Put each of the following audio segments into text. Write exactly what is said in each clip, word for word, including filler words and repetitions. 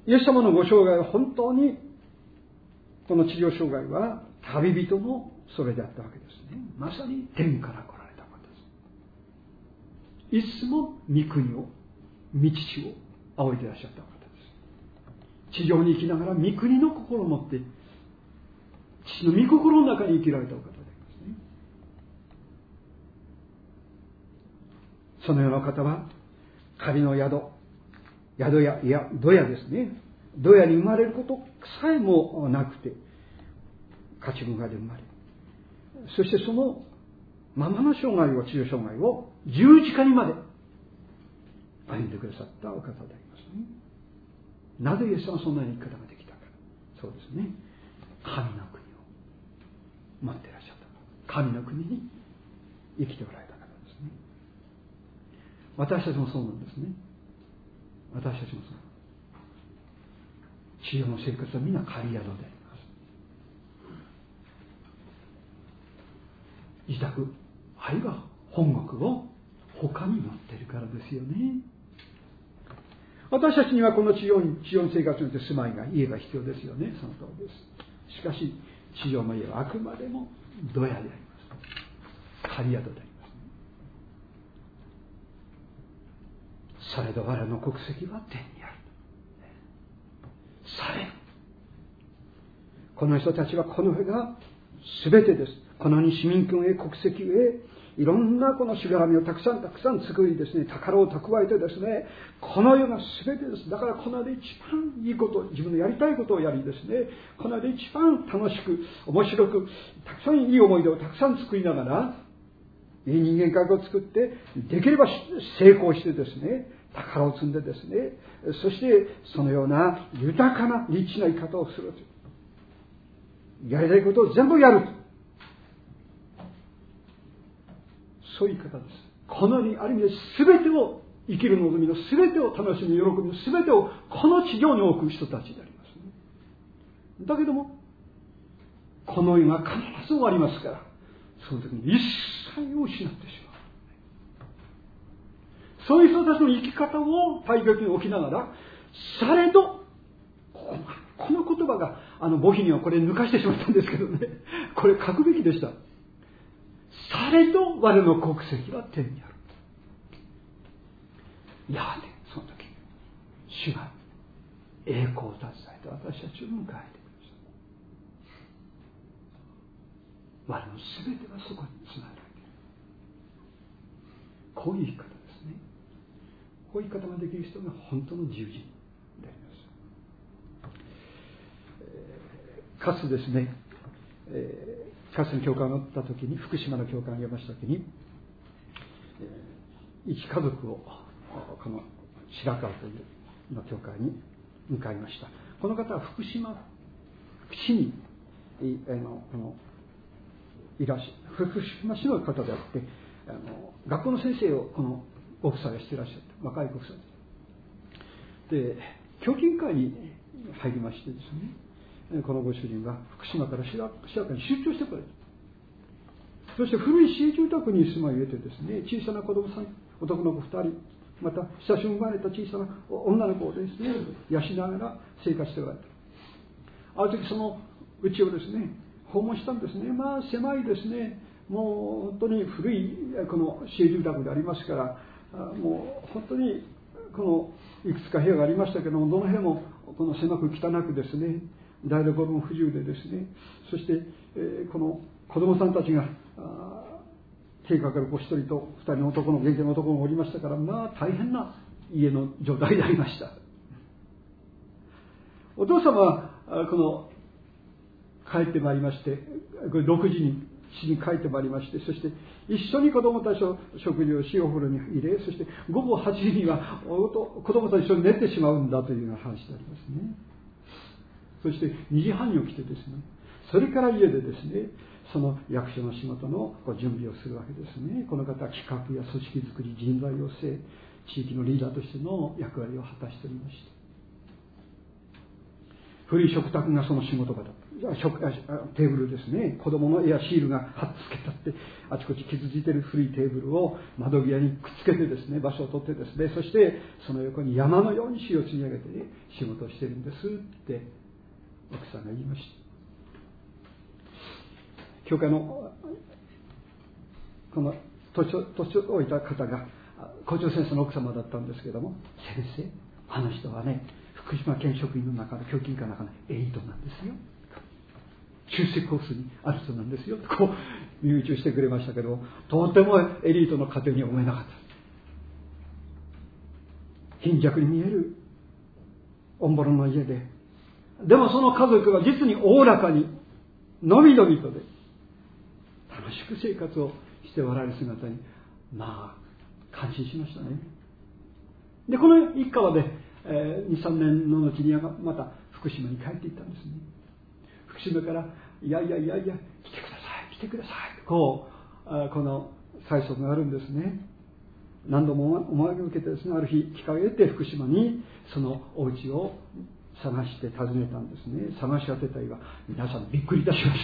イエス様のご生涯は本当に、この地上生涯は旅人のそれであったわけですね。まさに天から来られた方です。いつも御国を、御父を仰いでいらっしゃった方です。地上に生きながら御国の心を持って、父の御心の中に生きられたお方でありますね。そのようなお方は、仮の宿、宿屋、いや、土屋ですね。土屋に生まれることさえもなくて、勝ち馬で生まれ、そしてそのままの生涯を、地上生涯を十字架にまで歩んでくださったお方でありますね。なぜイエス様はそんなに生き方ができたか。そうですね。神の国を持っていらっしゃった。神の国に生きておられた方ですね。私たちもそうなんですね。私たちもそう。地上の生活はみんな仮宿であります。自宅、あるいは本国を他に持っているからですよね。私たちにはこの地上に、地上の生活によって住まいが、家が必要ですよね。その通りです。しかし、地上の家はあくまでも土屋であります。仮宿であります。されど我らの国籍は天にある。される。この人たちはこの世が全てです。このに市民権へ、国籍へ、いろんなこのしがらみをたくさんたくさん作りですね、宝を蓄えてですね、この世が全てです。だからこの世で一番いいこと、自分のやりたいことをやりですね、この世で一番楽しく、面白く、たくさんいい思い出をたくさん作りながら、いい人間関係を作って、できれば成功してですね、宝を積んでですね、そしてそのような豊かなリッチな生き方をすると。やりたいことを全部やると。そういう方です。この世にある意味で全てを、生きる望みの全てを楽しみ、喜びの全てをこの地上に置く人たちでありますね。だけども、この世が必ず終わりますから、その時に一切を失ってしまう。そういう人たちの生き方を大切に置きながら、されど、この言葉が、あの母碑にはこれ抜かしてしまったんですけどね、これ書くべきでした。されど我の国籍は天にある。やがてその時、主が栄光を携えて私たちを迎えてください。我の全てはそこにつながれている。こういう生き方ですね。こういう生き方ができる人が本当の従人であります。えー、かつですね、えーかつての教会があった時に、福島の教会がありました時に、一家族をこの白川というの教会に迎えました。この方は福島市にあのこのいらっしゃる福島市の方であって、あの学校の先生をこのご夫妻がしていらっしゃった、若いご夫妻で、教勤会に入りましてですね、このご主人は福島から白川に出張してくれる。そして古い市営住宅に住まいを得てですね、小さな子供さん、男の子ふたり、また久しぶりに生まれた小さな女の子をですね、養いながら生活しておられた。ある時そのうちをですね、訪問したんですね。まあ狭いですね、もう本当に古いこの市営住宅でありますから、もう本当にこのいくつか部屋がありましたけども、どの部屋もこの狭く汚くですね、台所も不自由でですね、そして、えー、この子供さんたちが計画からお一人と二人の男の元気な男がおりましたから、まあ大変な家の状態でありました。お父様はこの帰ってまいりまして、これろくじに市に帰ってまいりまして、そして一緒に子供たちを食事をし、お風呂に入れ、そして午後はちじには子供と一緒に寝てしまうんだというような話でありますね。そしてにじはんに起きてですね、それから家でですね、その役所の仕事の準備をするわけですね。この方は企画や組織づくり、人材養成、地域のリーダーとしての役割を果たしておりました。古い食卓がその仕事場だった。 食テーブルですね、子供の絵やシールが貼っつけたってあちこち傷ついている古いテーブルを窓際にくっつけてですね、場所を取ってですね、そしてその横に山のように石を積み上げて、ね、仕事をしてるんですって奥さんが言いました。教会のこの土地を置いた方が校長先生の奥様だったんですけども、先生、あの人はね、福島県職員の中の教勤家の中のエリートなんですよ、出世コースにある人なんですよとこう身内をしてくれましたけど、とてもエリートの家庭には思えなかった。貧弱に見えるおんぼろの家で、でもその家族は実におおらかにのびのびとで楽しく生活をしておられる姿にまあ感心しましたね。でこの一家はね、えー、にさんねんの後にはまた福島に帰っていったんですね。福島からいやいやいやいや来てください来てくださいこうこの催促があるんですね。何度も思いを受けてですね、ある日機会を得て福島にそのお家を探して訪ねたんですね。探し当てた家は皆さんびっくりいたしました。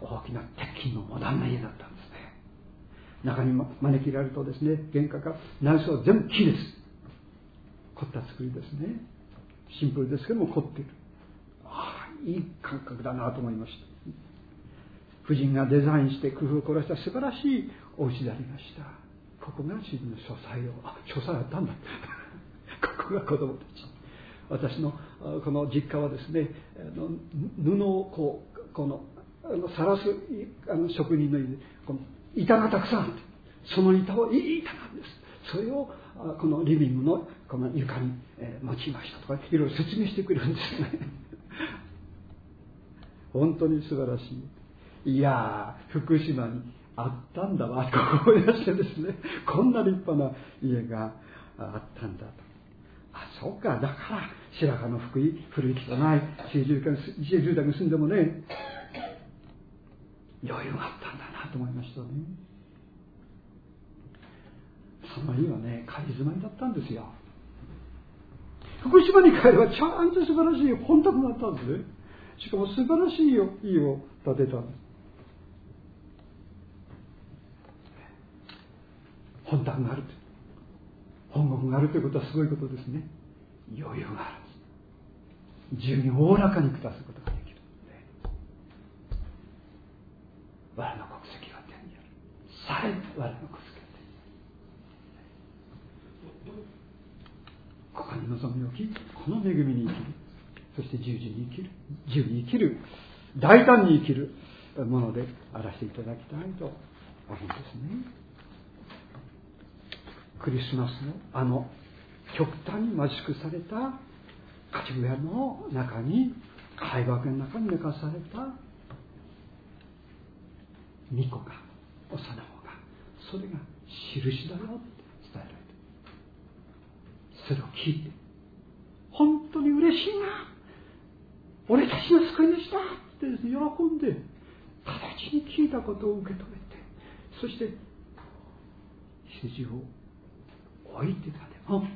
大きな鉄筋のモダンな家だったんですね。中に招きられるとですね、玄関から内装は全部木です。凝った作りですね。シンプルですけども凝っている。ああ、いい感覚だなと思いました。夫人がデザインして工夫を凝らした素晴らしいお家でありました。ここが自分の書斎を、あ、書斎あったんだここが子供たち。私のこの実家はですね、布をこうこの晒すあの職人の家でこの板がたくさんあって、その板をいい板なんです。それをこのリビングのこの床に用いましたとかいろいろ説明してくれるんですね本当に素晴らしい。いやー、福島にあったんだわと思い出してですね、こんな立派な家があったんだと。あ、そうか、だから白髪の福井古い汚い市営住宅に住んでもね余裕があったんだなと思いましたね。その家はね、仮住まいだったんですよ。福島に帰ればちゃんと素晴らしい本宅があったんですね。しかも素晴らしい家を建てたんです。本宅がある、本国があるということはすごいことですね。余裕がある。十分おおらかに暮らすことができる。我の国籍は天にある。され我の国籍は天にある。ここに望みを置き、この恵みに生きる。そして十字に生きる。自由に生きる。大胆に生きるものであらせていただきたいと思うんですね。クリスマスのあの極端に貧しくされた勝ち小屋の中に、貝箱の中に寝かされた巫女が、幼子が、それが印だよって伝えられた。それを聞いて本当に嬉しいな、俺たちの救い主だってですね、喜んで直ちに聞いたことを受け止めて、そして羊を置いてたでも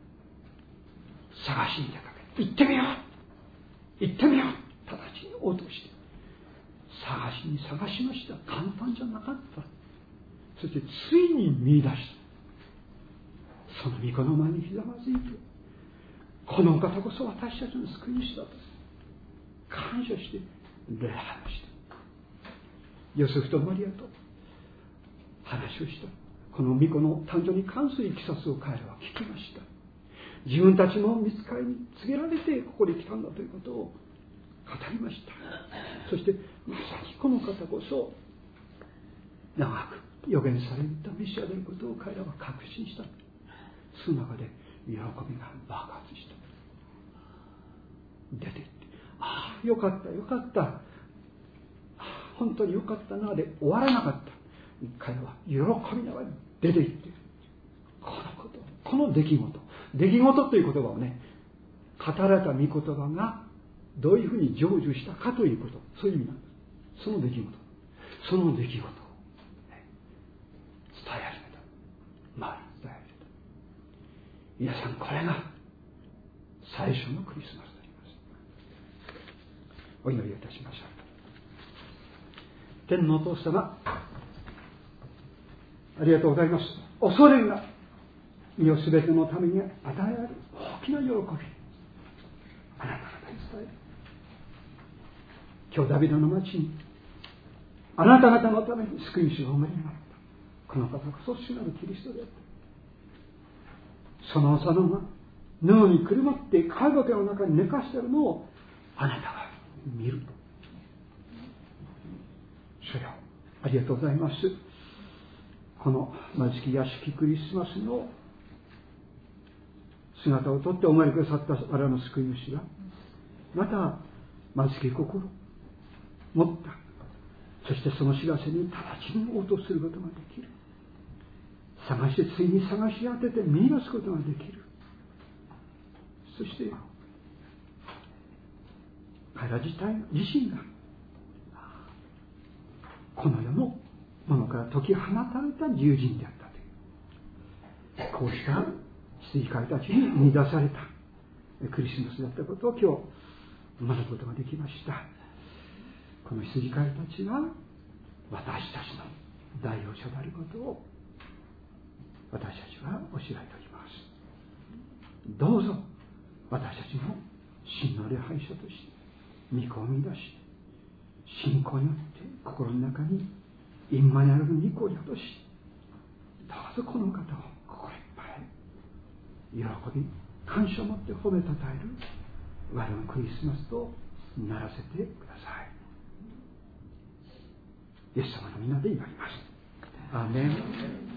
探しに出かけて、行ってみよう行ってみよう直ちに応答して探しに探しました。簡単じゃなかった。そしてついに見出した。その御子の前にひざまずいて、このお方こそ私たちの救い主だと感謝して礼拝をした。ヨセフとマリアと話をした。この御子の誕生に関するいきさつを彼らは聞きました。自分たちも御使いに告げられてここに来たんだということを語りました。そしてまさにこの方こそ長く予言されたメシアであることを彼らは確信した。その中で喜びが爆発した。出て行って、ああよかったよかった、ああ本当によかったなで終わらなかった。彼は喜びながら出て行っている。このこと、この出来事、出来事という言葉をね、語られた御言葉がどういうふうに成就したかということ、そういう意味なんです。その出来事、その出来事を、ね、伝え始めた。まあ伝え始めた。皆さん、これが最初のクリスマスであります。 お祈りいたしましょう。天のお父様、ありがとうございます。恐れるな、身をすべてのために与えられる大きな喜び、あなた方に伝える。今日ダビデの町にあなた方のために救い主がおめでになった。この方こそ主なるキリストであった。その幼が布にくるまって貝桶の中に寝かしているのをあなたが見る。それをありがとうございます。この貧しき屋敷クリスマスの姿をとってお参りくださった我らの救い主がまた貧しき心を持った。そしてその知らせに直ちに応答することができる。探してついに探し当てて見出すことができる。そして彼ら自体自身がこの世のものから解き放たれた自由人であったという、こうした羊飼いたちに見出されたクリスマスだったことを今日学ぶことができました。この羊飼いたちは私たちの代表者であることを私たちは教えられております。どうぞ私たちも真の礼拝者として御子を見出し、信仰によって心の中にインマニュアルの御子を宿し、どうぞこの方を心いっぱい喜び感謝を持って褒めたたえる我々のクリスマスとならせてください。イエス様の皆で祈ります。アーメン。